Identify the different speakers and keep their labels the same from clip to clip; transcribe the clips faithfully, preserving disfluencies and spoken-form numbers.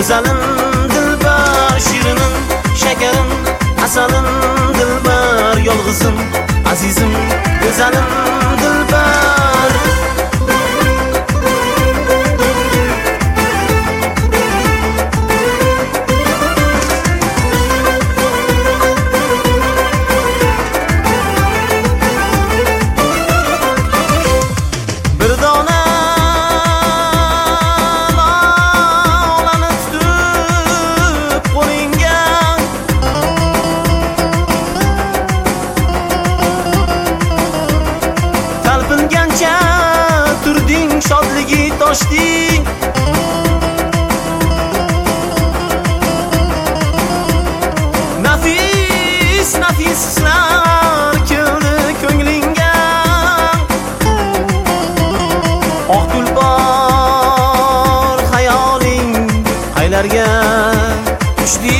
Speaker 1: go'zalim dilbar, shirinim, shakarim, asalim dilbar, yolg'izim, azizim, go'zalim dilbar. Shodligi toshding, nafis nafis hislar keldi ko'nglingga, oq tulpor xayoling qaylarga tushdi.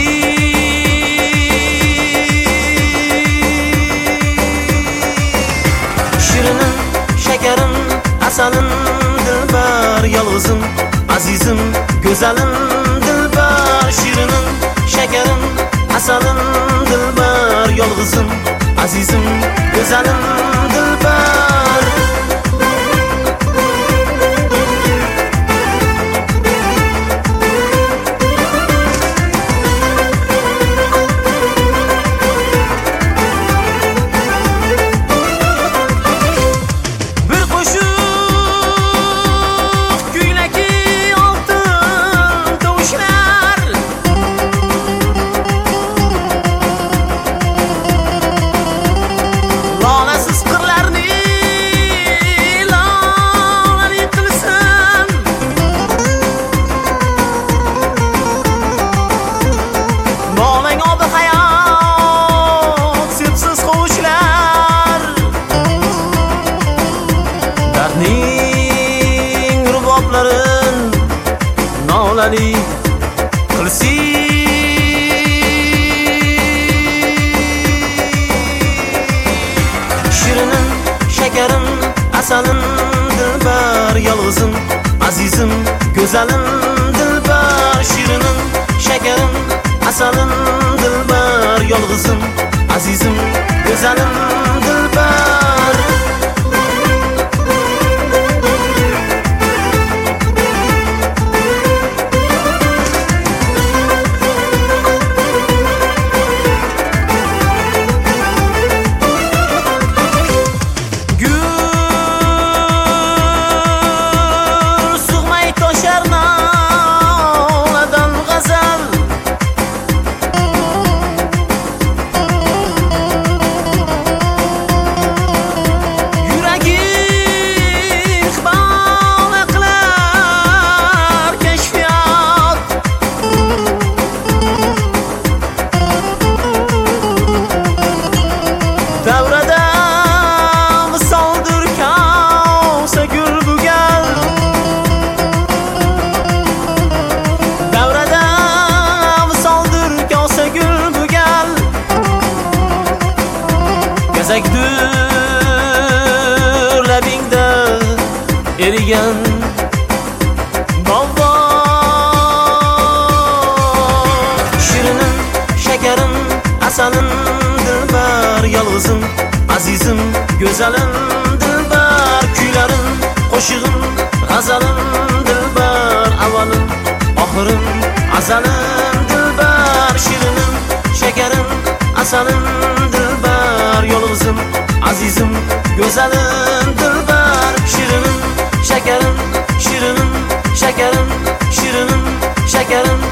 Speaker 1: Shirinim, shakarim, asalim dilbar, yolg'izim, azizim, go'zalim dilbar, shirinim, shakarim, asalim dilbar, yolg'izim, azizim, go'zalim dilbar. Dardning ruboblarin nolali qilsin, shirinim, shakarim, asalim dilbar, yolg'izim, azizim, go'zalim dilbar, shirinim, shakarim, asalim dilbar, yolg'izim, azizim, go'zalim dilbar. Davrada misoldir kavsa gul bu gal, davrada misoldir kavsa gul bu gal, gazakdir labingda erigan bog'bon. Shirinim, shakarim, asalim dilbar, yolg'izim, azizim, go'zalim dilbar, kuylarim, qo'shig'im, g'azalim dilbar, avalim, oxirim, azalim dilbar, shirinim, shakarim, asalim dilbar, yolg'izim, azizim, go'zalim dilbar, shirinim, shakarim, shirinim, shakarim, shirinim, shakarim,